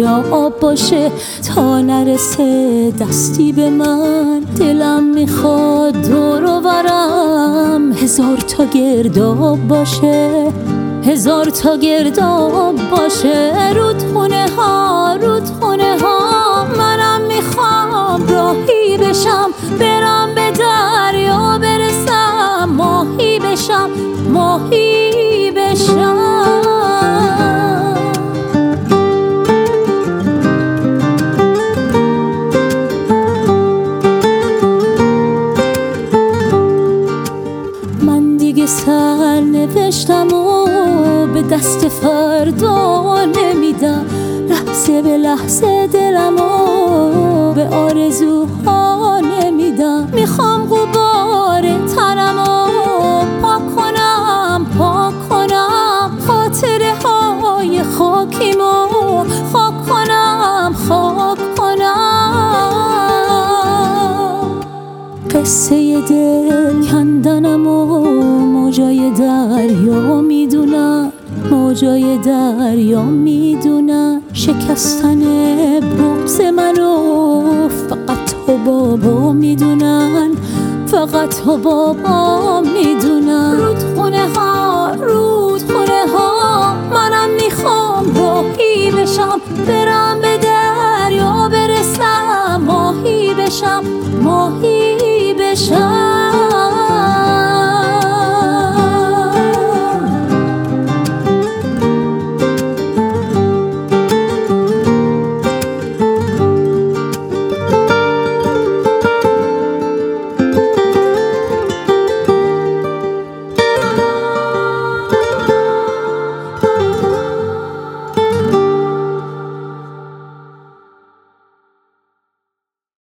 دریا آب باشه تا نرسه دستی به من. دلم میخواد دور و برم 1000 تا گرداب باشه، 1000 تا گرداب باشه. رودخونه ها رودخونه ها منم میخوام راهی بشم، برم به دریا برسم، ماهی بشم ماهی بشم. من دیگه سر نوشتم و به دست فردا نمیدم، لحظه به لحظه دلمو به آرزوها نمیدم. میخوام غبار تنمو پاک کنم، پاک کنم خاطره های خاکیمو خاک کنم، خاک کنم. قصه دل کندنمو موجای دریا میدونن، موجای دریا میدونن. شکستن بغض منو فقط تو بابا میدونن، فقط تو بابا میدونن. رودخونه ها رودخونه ها منم میخوام راهی بشم، برم به دریا برسم، ماهی بشم ماهی